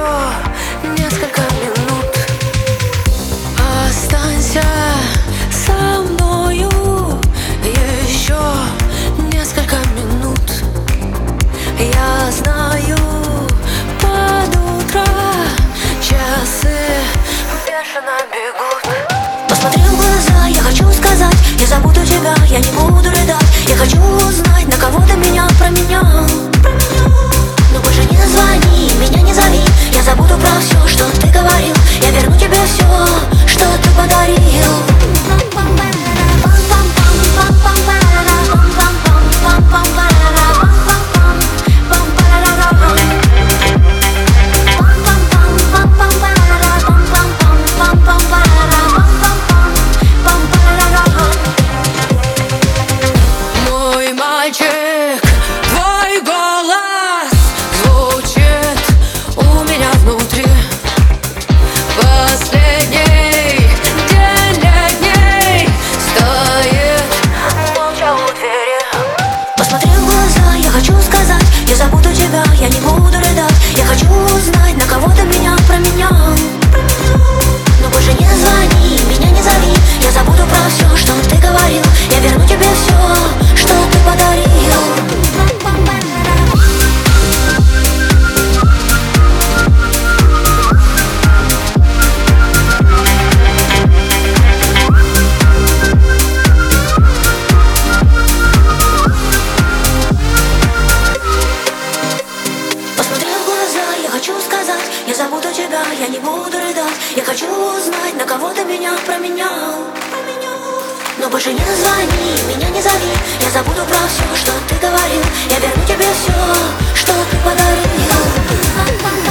несколько минут. Останься со мною еще несколько минут. Я знаю, под утро часы бешено бегут. Посмотри в глаза, я хочу сказать: я забуду тебя, я не буду рыдать. Я хочу узнать, на кого ты меня променял. Но больше не звони, меня не зови. Я забуду про все, что ты говорил. Я верну тебе все, что ты подарил. Мой мальчик, твой голос звучит у меня внутри. Последний день летний стоит молча у двери. Посмотри в глаза, я хочу сказать: я забуду тебя, я не буду рыдать. Я хочу узнать, на кого ты меня променял. Но больше не звони, меня не зови. Я забуду про все, что ты говорил. Я верну тебе все, что ты подарил. Посмотри в глаза, я хочу сказать: я забуду тебя, я не буду рыдать. Я хочу узнать, на кого ты меня променял. Но больше не звони, меня не зови. Я забуду про все, что ты говорил. Я верну тебе все, что ты подарил.